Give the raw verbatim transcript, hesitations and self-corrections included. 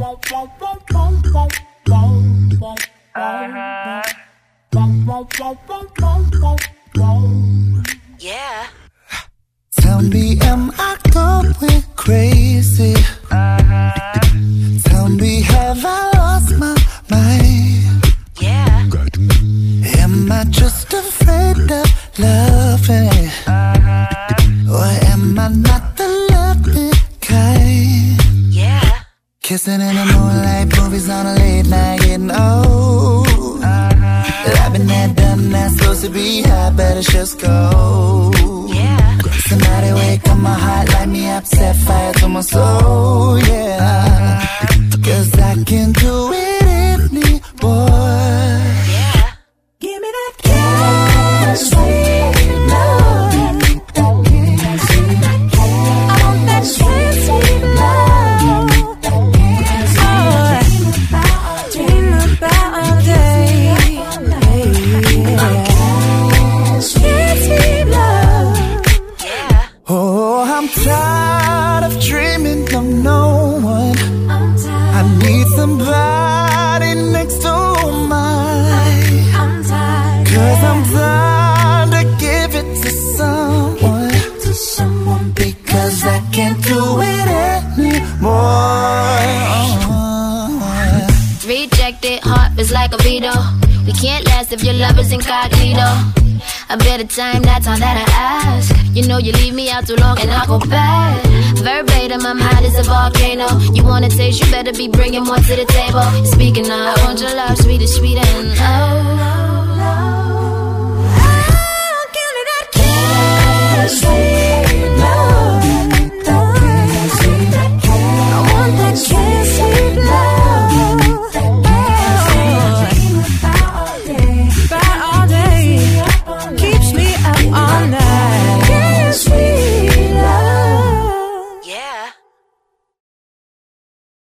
Yeah. Tell me, am I going crazy? Tell me, have I lost my mind? Yeah. Am I just afraid of loving? Or am I not the loving kind? Yeah. Kissing in the moonlight, movies on a late night, getting old. I've been there, done that, supposed to be high, better just go. Yeah. Somebody wake up my heart, light me up, set fire to my soul, yeah. Cause I can't do it anymore. Yeah. Give me that cash, sweet love. I want that sweet, sweet love. Oh, dream about all day. Sweet, sweet love. Yeah. Oh, I'm tired of dreaming of no one. I need somebody next to mine. Cause I'm tired to give it to someone. To someone because I can't do it anymore. Rejected heart is like a veto. We can't last if your love is incognito. A bit of time, that's all that I ask. You know you leave me out too long and I go bad. Verbatim, I'm hot as a volcano. You wanna taste, you better be bringing more to the table. Speaking of, I want your love, sweet as sweet and low. Oh, give me that cash,